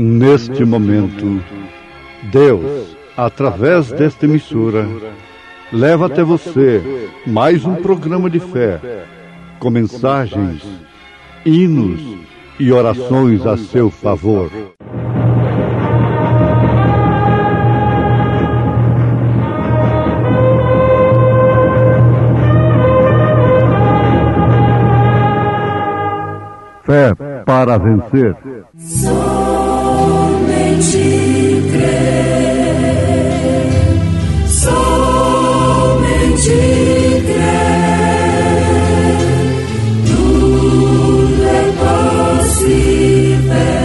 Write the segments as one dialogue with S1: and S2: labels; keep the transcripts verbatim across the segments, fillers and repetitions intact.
S1: Neste momento, Deus, através desta emissora, leva até você mais um programa de fé, com mensagens, hinos e orações a seu favor. Fé para vencer.
S2: Somente crer, somente crer, tudo é possível,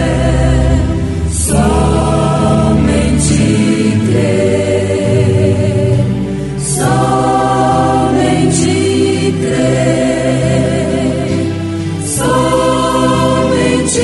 S2: somente crer, somente crer, somente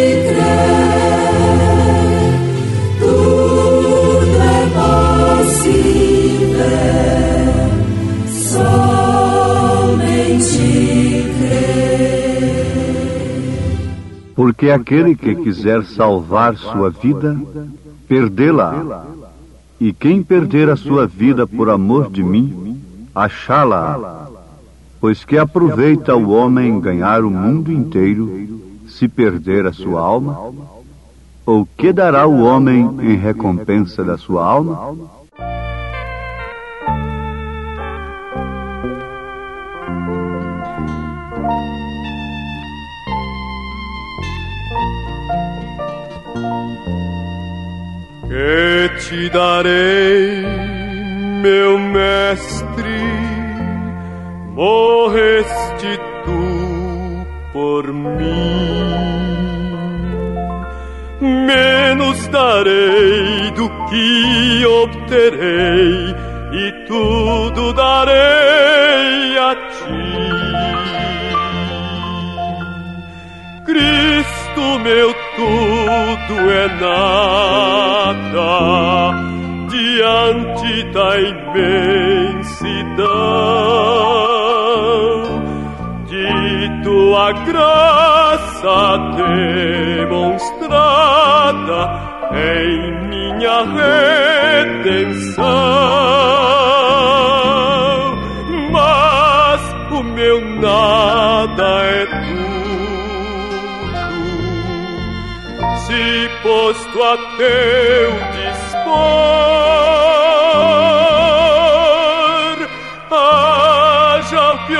S1: porque aquele que quiser salvar sua vida, perdê-la. E quem perder a sua vida por amor de mim, achá-la. Pois que aproveita o homem ganhar o mundo inteiro, se perder a sua alma? Ou que dará o homem em recompensa da sua alma?
S3: Que te darei, meu mestre, morreste tu por mim. Menos darei do que obterei, e tudo darei a ti. Cristo, meu tudo é nada diante da imensidão de tua graça demonstrada em minha redenção. Mas o meu nada é tu, se posto a teu dispor, haja o que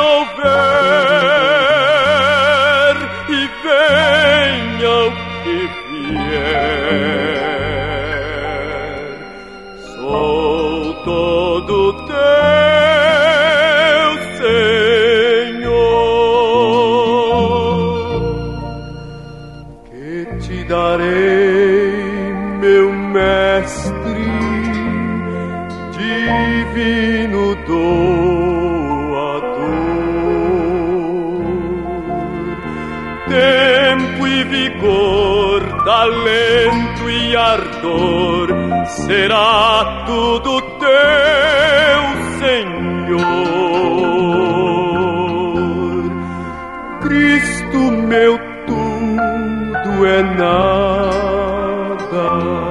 S3: houver e venha o que vier. Sou todo teu, Senhor. Que te darei, meu mestre, divino doador, tempo e vigor, talento e ardor, será tudo teu, Senhor. Cristo, meu tudo é nada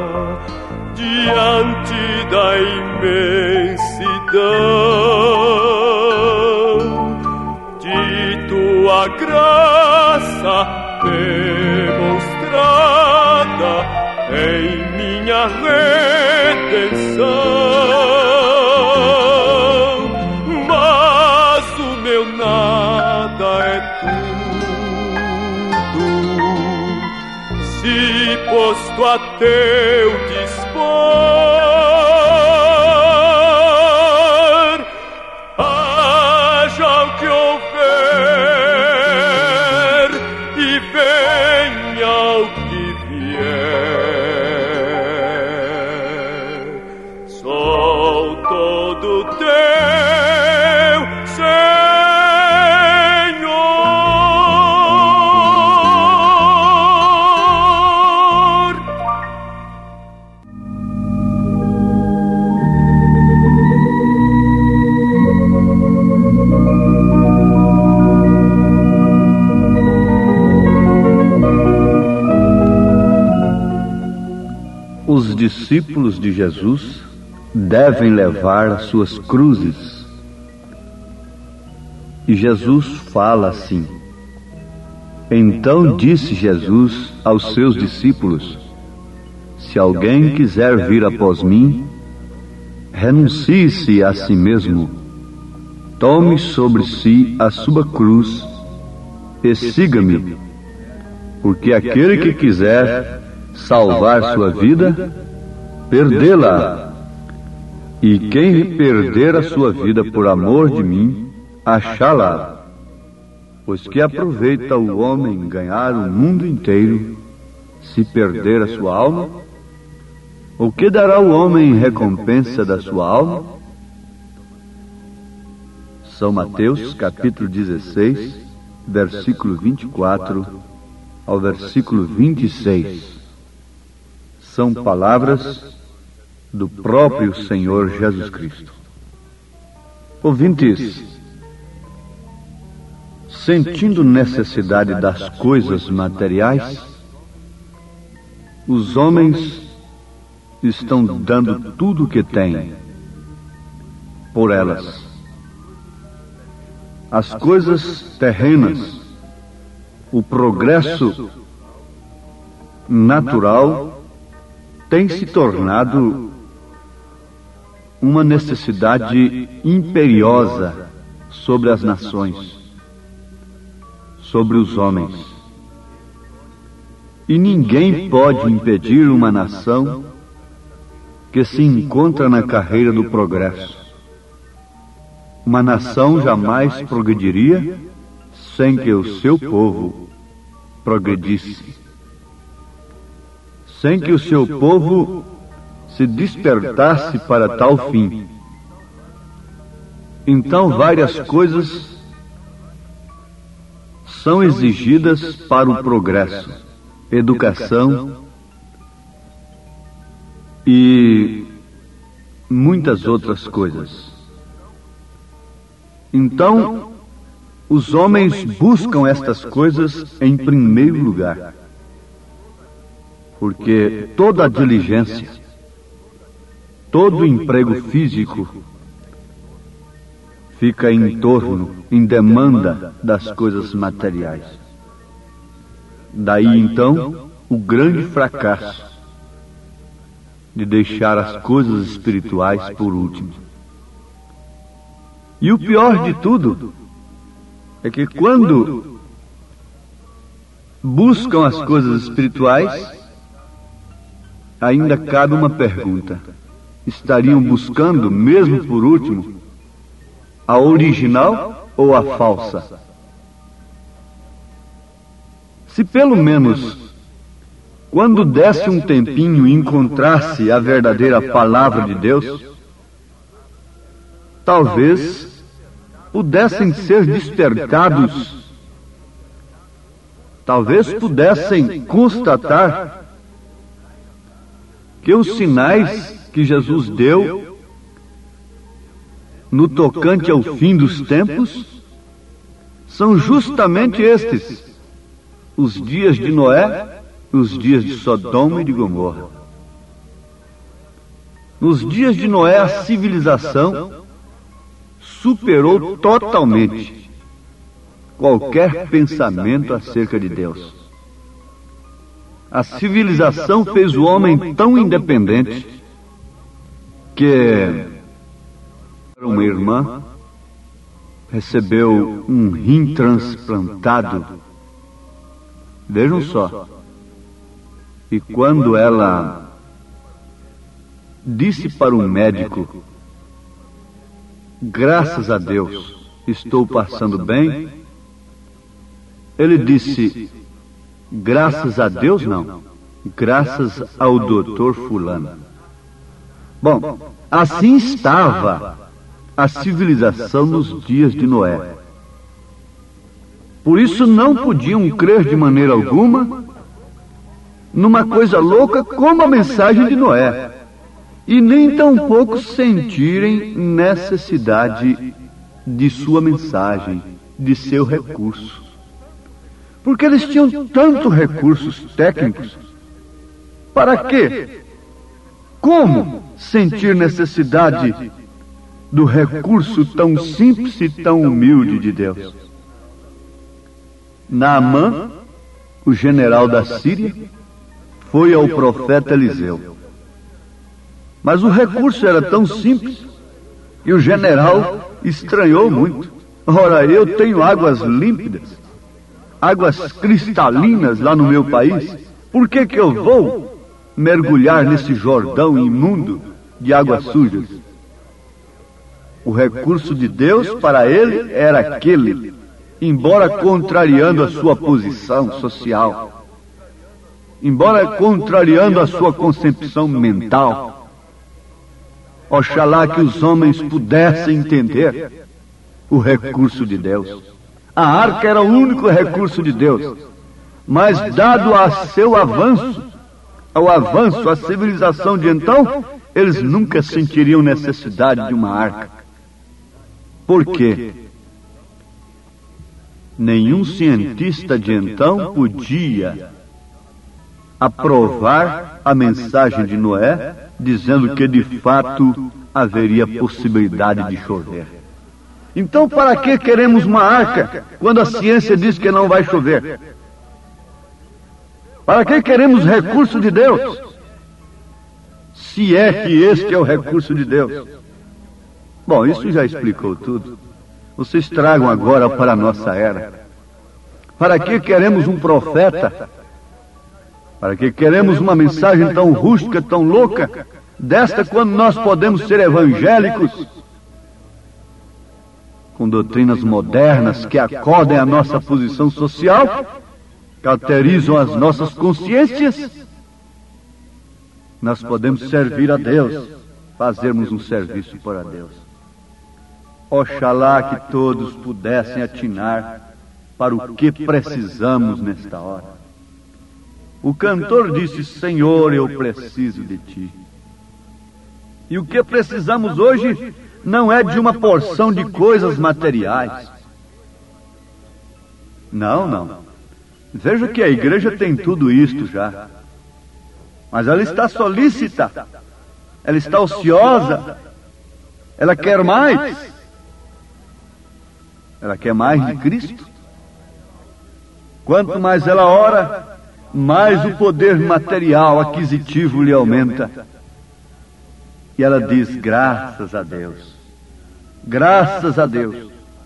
S3: diante da imensidão de tua graça demonstrada em minha redenção. Mas o meu nada é tudo, se posto a teu dispor, haja o que houver e venha o que vier. Sou todo teu, Senhor.
S1: discípulos de Jesus devem levar as suas cruzes. E Jesus fala assim: Então disse Jesus aos seus discípulos: Se alguém quiser vir após mim, renuncie-se a si mesmo, tome sobre si a sua cruz e siga-me, porque aquele que quiser salvar sua vida, perdê-la, e quem perder a sua vida por amor de mim, achá-la. Pois que aproveita o homem ganhar o mundo inteiro, se perder a sua alma? O que dará o homem em recompensa da sua alma? São Mateus, capítulo dezesseis, versículo vinte e quatro ao versículo vinte e seis. São palavras do próprio Senhor Jesus Cristo. Ouvintes, sentindo necessidade das coisas materiais, os homens estão dando tudo o que têm por elas. As coisas terrenas, o progresso natural tem se tornado uma necessidade imperiosa sobre as nações, sobre os homens. E ninguém pode impedir uma nação que se encontra na carreira do progresso. Uma nação jamais progrediria sem que o seu povo progredisse, sem que o seu povo se despertasse para tal fim. Então várias coisas são exigidas para o progresso: educação e muitas outras coisas. Então, os homens buscam estas coisas em primeiro lugar, porque toda a diligência, todo emprego físico fica em torno, em demanda das coisas materiais. Daí então o grande fracasso de deixar as coisas espirituais por último. E o pior de tudo é que quando buscam as coisas espirituais, ainda cabe uma pergunta: estariam buscando, mesmo por último, a original ou a falsa? Se pelo menos, quando desse um tempinho e encontrasse a verdadeira palavra de Deus, talvez pudessem ser despertados, talvez pudessem constatar que os sinais que Jesus deu no tocante ao fim dos tempos são justamente estes: os dias de Noé, os dias de Sodoma e de Gomorra. Nos dias de Noé, a civilização superou totalmente qualquer pensamento acerca de Deus. A civilização fez o homem tão independente que uma irmã recebeu um rim transplantado. Vejam só. E quando ela disse para um médico: graças a Deus, estou passando bem, ele disse: graças a Deus não, graças ao doutor fulano. Bom, assim estava a civilização nos dias de Noé. Por isso não podiam crer de maneira alguma numa coisa louca como a mensagem de Noé, e nem tampouco sentirem necessidade de sua mensagem, de seu recurso. Porque eles tinham tantos recursos técnicos. Para quê? Como sentir necessidade do recurso tão simples e tão humilde de Deus? Naamã, o general da Síria, foi ao profeta Eliseu. Mas o recurso era tão simples que o general estranhou muito. Ora, eu tenho águas límpidas, águas cristalinas lá no meu país. Por que que eu vou mergulhar nesse Jordão imundo de águas sujas? O recurso de Deus para ele era aquele, embora contrariando a sua posição social, embora contrariando a sua concepção mental. Oxalá que os homens pudessem entender o recurso de Deus. A arca era o único recurso de Deus, mas dado a seu avanço, ao avanço, à civilização de então, eles nunca sentiriam necessidade de uma arca. Por quê? Nenhum cientista de então podia aprovar a mensagem de Noé, dizendo que de fato haveria possibilidade de chover. Então, para que queremos uma arca quando a ciência diz que não vai chover? Para que queremos recurso de Deus? Se é que este é o recurso de Deus. Bom, isso já explicou tudo. Vocês tragam agora para a nossa era. Para que queremos um profeta? Para que queremos uma mensagem tão rústica, tão louca, desta quando nós podemos ser evangélicos, com doutrinas modernas que acodem a nossa posição social, cauterizam as nossas consciências? Nós podemos servir a Deus, fazermos um serviço para Deus. Oxalá que todos pudessem atinar para o que precisamos nesta hora. O cantor disse: Senhor, eu preciso de Ti. E o que precisamos hoje não é de uma porção de coisas materiais. Não, não. Veja que a igreja tem tudo isto já. Mas ela está solícita. Ela está ociosa. Ela quer mais. Ela quer mais de Cristo. Quanto mais ela ora, mais o poder material aquisitivo lhe aumenta. E ela diz: graças a Deus, graças a Deus.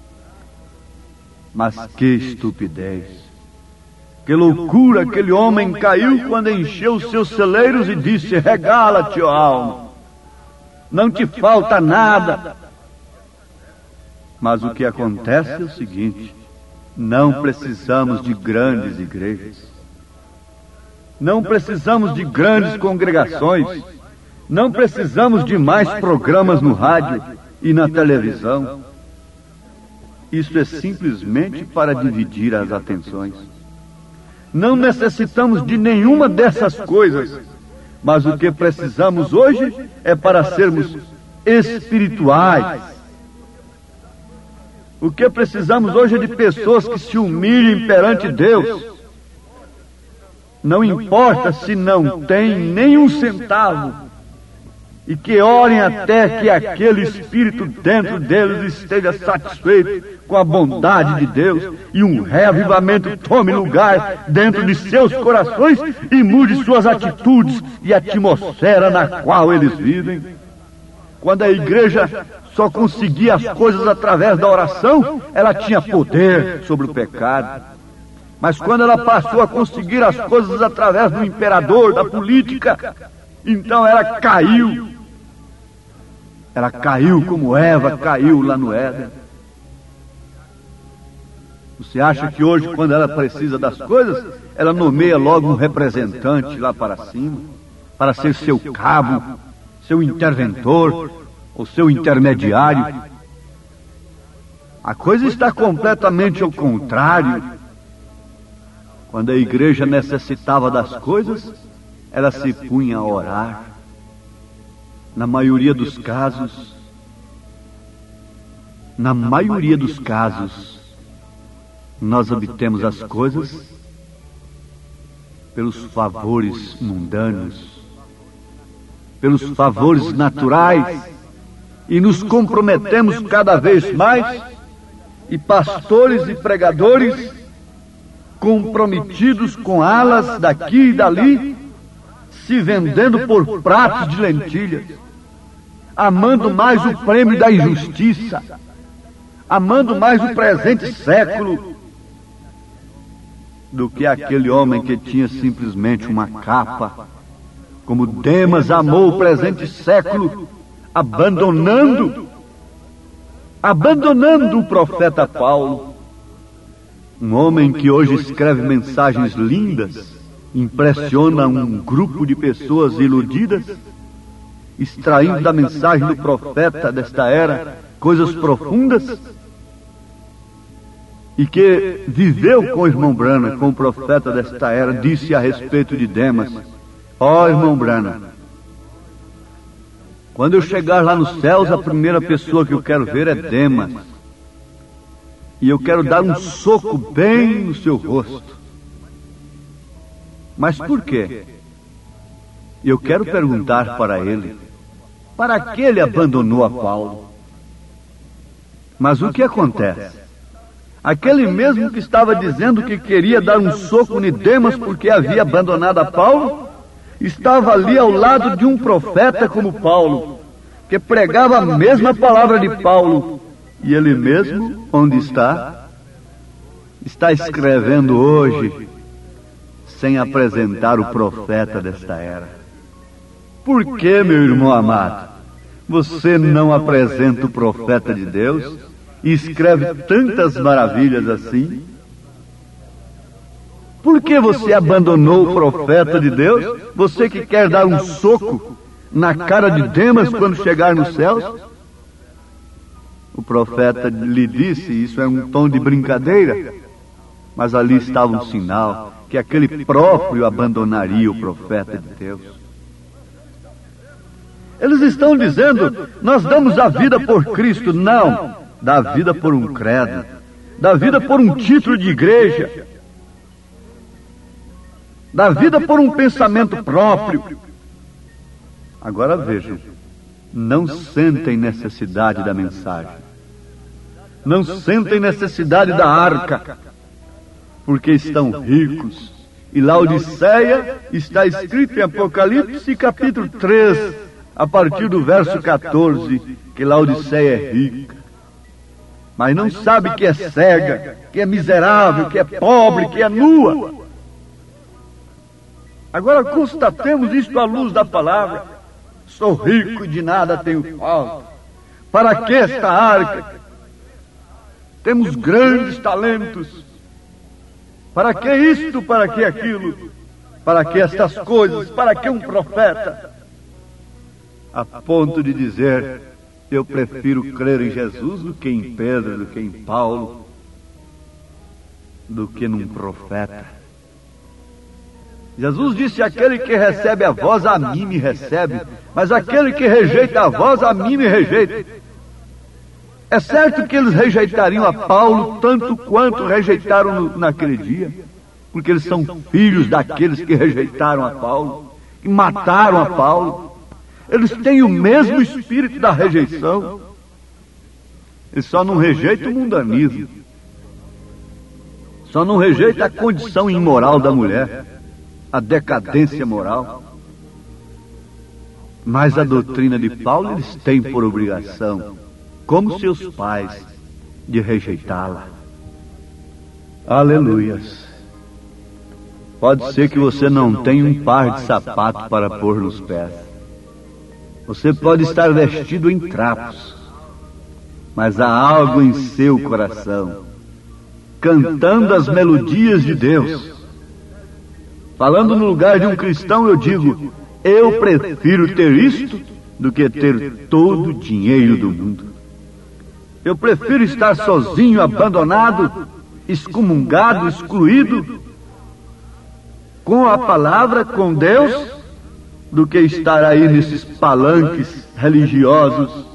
S1: Mas que estupidez, que loucura aquele homem caiu quando encheu os seus celeiros e disse: regala-te, ó alma, não te falta nada. Mas o que acontece é o seguinte: não precisamos de grandes igrejas, não precisamos de grandes congregações, não precisamos de mais programas no rádio e na televisão. Isso é simplesmente para dividir as atenções. Não necessitamos de nenhuma dessas coisas, mas o que precisamos hoje é para sermos espirituais. O que precisamos hoje é de pessoas que se humilhem perante Deus. Não importa se não tem nenhum centavo, e que orem até que aquele espírito dentro deles esteja satisfeito com a bondade de Deus e um reavivamento tome lugar dentro de seus corações e mude suas atitudes e a atmosfera na qual eles vivem. Quando a igreja só conseguia as coisas através da oração, ela tinha poder sobre o pecado. Mas quando ela passou a conseguir as coisas através do imperador, da política, então ela caiu. Ela caiu como Eva caiu lá no Éden. Você acha que hoje, quando ela precisa das coisas, ela nomeia logo um representante lá para cima, para ser seu cabo, seu interventor, ou seu intermediário? A coisa está completamente ao contrário. Quando a igreja necessitava das coisas, ela se punha a orar. Na maioria dos casos, na maioria dos casos, nós obtemos as coisas pelos favores mundanos, pelos favores naturais e nos comprometemos cada vez mais, e pastores e pregadores comprometidos com alas daqui e dali, se vendendo por pratos de lentilhas, amando mais o prêmio da injustiça, amando mais o presente século do que aquele homem que tinha simplesmente uma capa, como Demas amou o presente século, abandonando, abandonando o profeta Paulo, um homem que hoje escreve mensagens lindas, impressiona um grupo de pessoas iludidas, extraindo da mensagem do profeta desta era coisas profundas, e que viveu com o irmão Branham, com o profeta desta era, disse a respeito de Demas: ó oh, irmão Branham, quando eu chegar lá nos céus, a primeira pessoa que eu quero ver é Demas, e eu quero dar um soco bem no seu rosto. Mas por quê? Eu quero perguntar para ele, para que ele abandonou a Paulo? Mas o que acontece? Aquele mesmo que estava dizendo que queria dar um soco em Demas porque havia abandonado a Paulo, estava ali ao lado de um profeta como Paulo, que pregava a mesma palavra de Paulo, e ele mesmo, onde está? Está escrevendo hoje, sem apresentar o profeta desta era. Por que, meu irmão amado, você não apresenta o profeta de Deus e escreve tantas maravilhas assim? Por que você abandonou o profeta de Deus? Você que quer dar um soco na cara de Demas quando chegar nos céus? O profeta lhe disse, isso é um tom de brincadeira, mas ali estava um sinal que aquele próprio abandonaria o profeta de Deus. Eles estão dizendo, nós damos a vida por Cristo. Não, dá a vida por um credo, dá a vida por um título de igreja, dá a vida por um pensamento próprio. Agora vejam, não sentem necessidade da mensagem, não sentem necessidade da arca, porque estão ricos. E Laodiceia está escrito em Apocalipse capítulo três, a partir do verso quatorze, que Laodiceia é rica, mas não sabe que é cega, que é miserável, que é pobre, que é nua. Agora constatemos isto à luz da palavra. Sou rico e de nada tenho falta. Para que esta arca? Temos grandes talentos. Para que isto? Para que aquilo? Para que estas coisas? Para que um profeta? A ponto de dizer, eu prefiro crer em Jesus do que em Pedro, do que em Paulo, do que num profeta. Jesus disse, aquele que recebe a voz, a mim me recebe, mas aquele que rejeita a voz, a mim me rejeita. É certo que eles rejeitariam a Paulo tanto quanto rejeitaram no, naquele dia, porque eles são filhos daqueles que rejeitaram a Paulo, que mataram a Paulo. Eles têm o mesmo espírito da rejeição. Eles só não rejeitam o mundanismo, só não rejeitam a condição imoral da mulher, a decadência moral. Mas a doutrina de Paulo eles têm por obrigação, como seus pais, de rejeitá-la. Aleluias. Pode ser que você não tenha um par de sapato para pôr nos pés. Você pode estar vestido em trapos, mas há algo em seu coração, cantando as melodias de Deus. Falando no lugar de um cristão, eu digo, eu prefiro ter isto do que ter todo o dinheiro do mundo. Eu prefiro estar sozinho, abandonado, excomungado, excluído, com a palavra, com Deus, do que estar aí nesses palanques religiosos,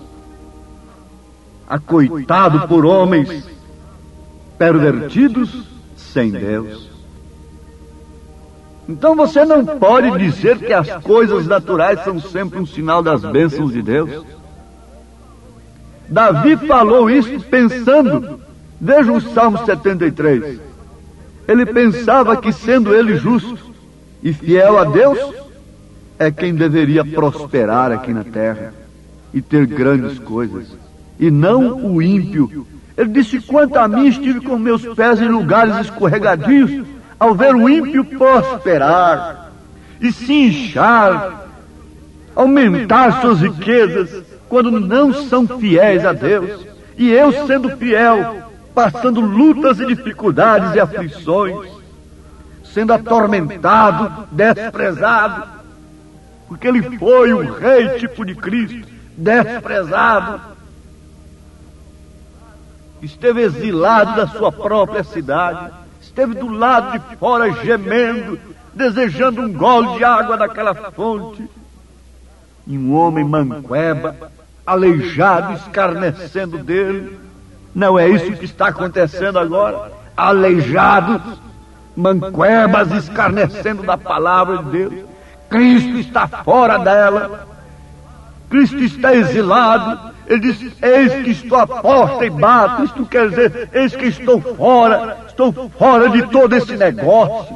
S1: acoitado por homens pervertidos sem Deus. Então você não pode dizer que as coisas naturais são sempre um sinal das bênçãos de Deus. Davi falou isso pensando, veja o Salmo setenta e três. Ele pensava que, sendo ele justo e fiel a Deus, é quem deveria prosperar aqui na terra e ter grandes coisas, e não o ímpio. Ele disse: quanto a mim, estive com meus pés em lugares escorregadios, ao ver o ímpio prosperar e se inchar, aumentar suas riquezas, quando não são fiéis a Deus. E eu, sendo fiel, passando lutas e dificuldades e aflições, sendo atormentado, desprezado, porque ele foi o rei tipo de Cristo, desprezado, esteve exilado da sua própria cidade, esteve do lado de fora gemendo, desejando um gole de água daquela fonte, e um homem manqueba, aleijado, escarnecendo dele. Não é isso que está acontecendo agora? Aleijados, manquebas, escarnecendo da palavra de Deus. Cristo está fora dela, Cristo está exilado. Ele diz: eis que estou à porta e bato. Isto quer dizer, eis que estou fora, estou fora de todo esse negócio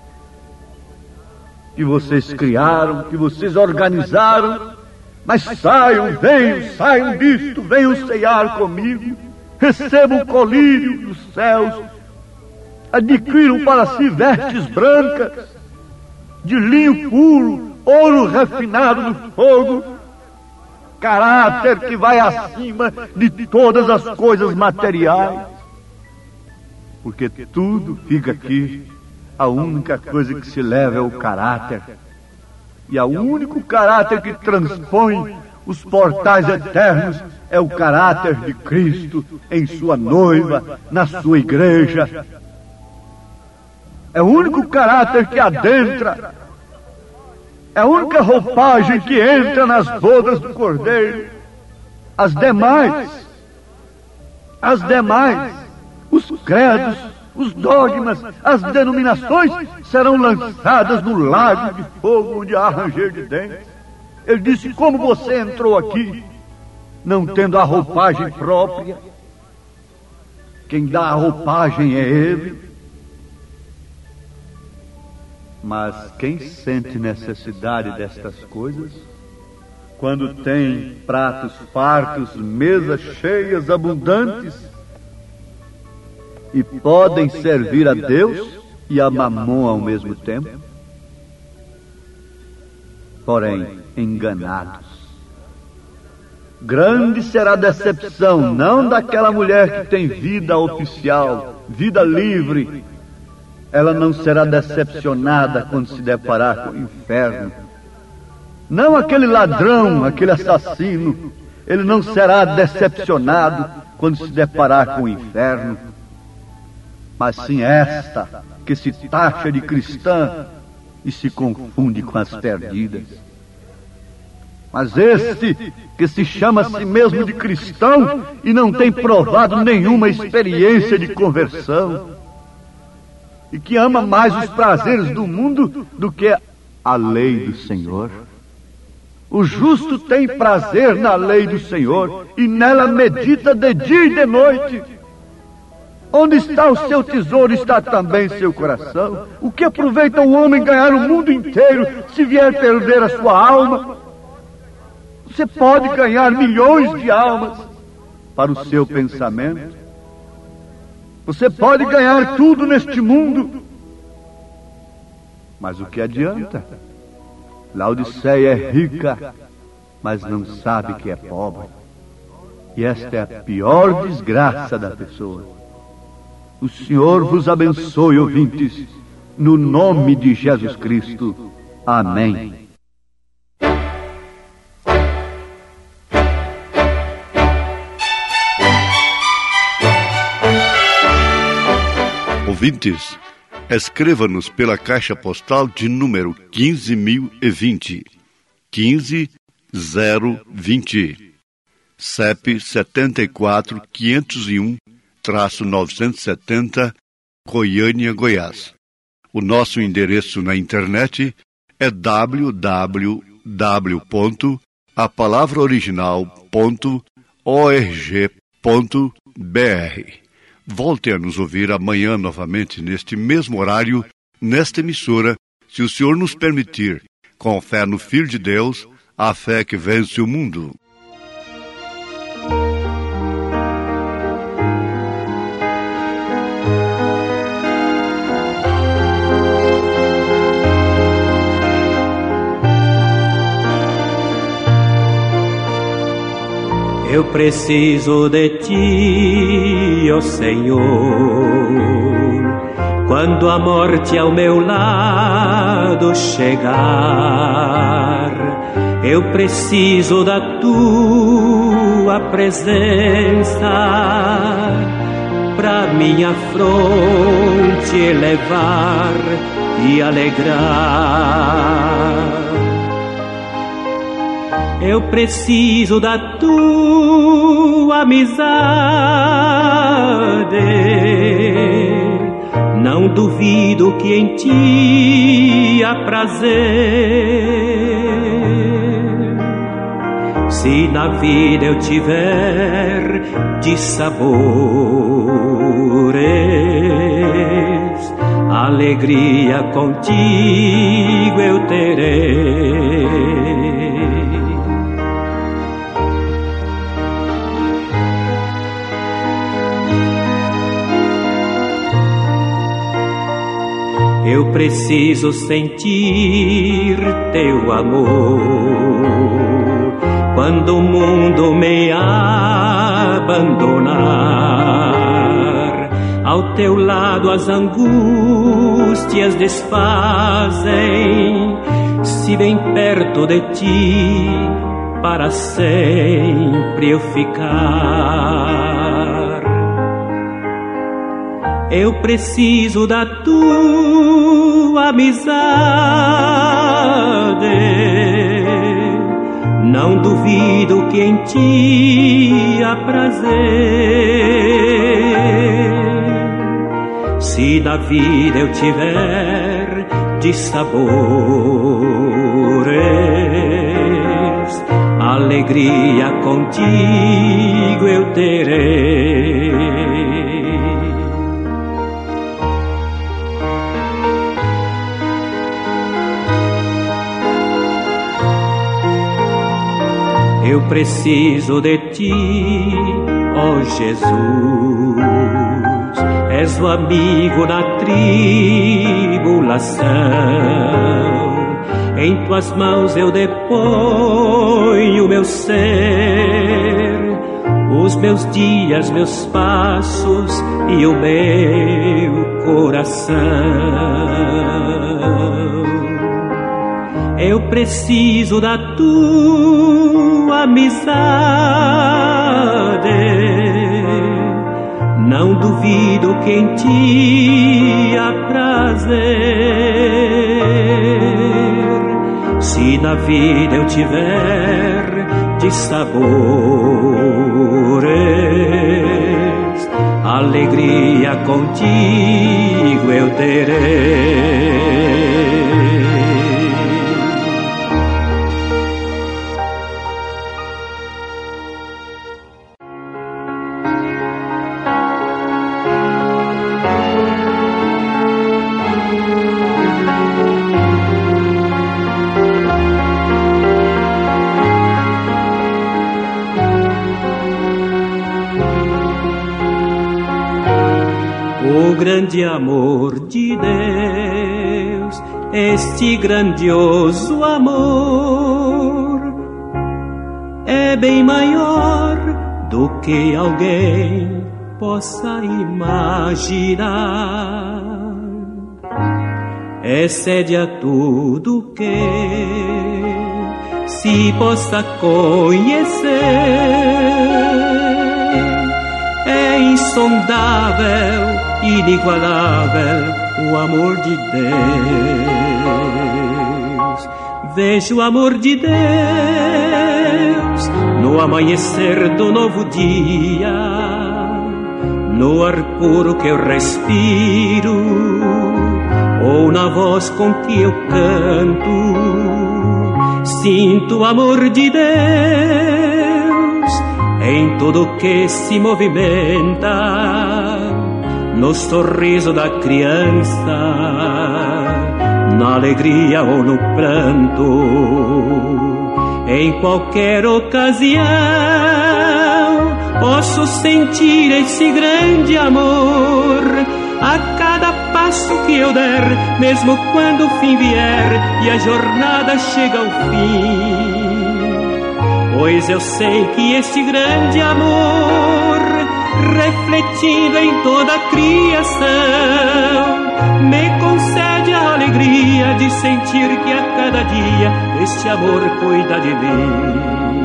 S1: que vocês criaram, que vocês organizaram. Mas saiam, venham, saiam disto, venham ceiar comigo, recebam o colírio dos céus, adquiram para si vestes brancas, de linho puro, ouro refinado no fogo, caráter que vai acima de todas as coisas materiais, porque tudo fica aqui. A única coisa que se leva é o caráter, e o único caráter que transpõe os portais eternos é o caráter de Cristo em sua noiva, na sua igreja. É o único caráter que adentra, é a única roupagem que entra nas bodas do Cordeiro. As demais, as demais, os credos, os dogmas, as denominações serão lançadas no lago de fogo onde há ranger de dentes. Ele disse: como você entrou aqui, não tendo a roupagem própria? Quem dá a roupagem é Ele. Mas quem sente necessidade destas coisas, quando tem pratos fartos, mesas cheias, abundantes, e podem servir a Deus e a Mamon ao mesmo tempo, porém enganados. Grande será a decepção, não daquela mulher que tem vida oficial, vida livre. Ela não será decepcionada quando se deparar com o inferno. Não aquele ladrão, aquele assassino, ele não será decepcionado quando se deparar com o inferno. Mas sim esta, que se taxa de cristã e se confunde com as perdidas. Mas este, que se chama a si mesmo de cristão e não tem provado nenhuma experiência de conversão, e que ama mais os prazeres do mundo do que a lei do Senhor. O justo tem prazer na lei do Senhor e nela medita de dia e de noite. Onde está o seu tesouro, está também seu coração. O que aproveita um homem ganhar o mundo inteiro se vier perder a sua alma? Você pode ganhar milhões de almas para o seu pensamento. Você pode ganhar tudo neste mundo. Mas o que adianta? Laodiceia é rica, mas não sabe que é pobre. E esta é a pior desgraça da pessoa. O Senhor vos abençoe, ouvintes, no nome de Jesus Cristo. Amém.
S4: Ouvintes, escreva-nos pela caixa postal de número quinze mil e vinte, quinze zero vinte, C E P setenta e quatro, quinhentos e um, novecentos e setenta, Goiânia, Goiás. O nosso endereço na internet é w w w ponto a palavra original ponto org ponto b r. Volte a nos ouvir amanhã novamente neste mesmo horário, nesta emissora, se o Senhor nos permitir, com fé no Filho de Deus, a fé que vence o mundo.
S5: Eu preciso de ti, ó Senhor, quando a morte ao meu lado chegar. Eu preciso da tua presença pra minha fronte elevar e alegrar. Eu preciso da tua amizade, não duvido que em ti há prazer. Se na vida eu tiver dissabores, alegria contigo eu terei. Eu preciso sentir teu amor quando o mundo me abandonar. Ao teu lado as angústias desfazem, se bem perto de ti para sempre eu ficar. Eu preciso da tua amizade, não duvido que em ti há prazer. Se na vida eu tiver dissabores, alegria contigo eu terei. Eu preciso de ti, ó Jesus, és o amigo na tribulação. Em tuas mãos eu deponho meu ser, os meus dias, meus passos e o meu coração. Eu preciso da tua amizade, não duvido que em ti há prazer. Se na vida eu tiver dissabores, alegria contigo eu terei. O grande amor de Deus, este grandioso amor, é bem maior do que alguém possa imaginar. Excede a tudo que se possa conhecer. É insondável, inigualável o amor de Deus. Vejo o amor de Deus no amanhecer do novo dia, no ar puro que eu respiro, ou na voz com que eu canto, sinto o amor de Deus em tudo que se movimenta, no sorriso da criança, na alegria ou no pranto, em qualquer ocasião posso sentir esse grande amor a cada passo que eu der, mesmo quando o fim vier e a jornada chega ao fim. Pois eu sei que esse grande amor, refletindo em toda a criação, me concede a alegria de sentir que a cada dia este amor cuida de mim.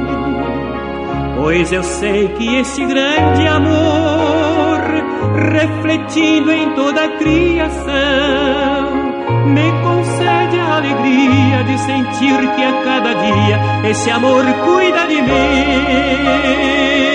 S5: Pois eu sei que esse grande amor, refletindo em toda a criação, me concede a alegria de sentir que a cada dia esse amor cuida de mim.